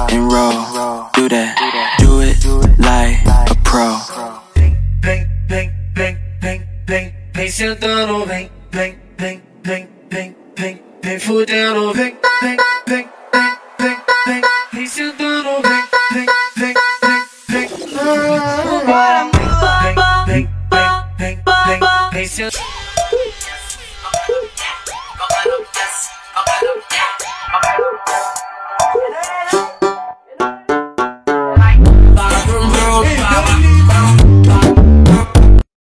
and roll. Do that, do it like a pro. Vem, vem, vem, vem, vem, vem sentando, vem, vem, vem, vem, vem, vem, vem fudendo, vem, vem, vem, vem, vem, vem, vem sentando.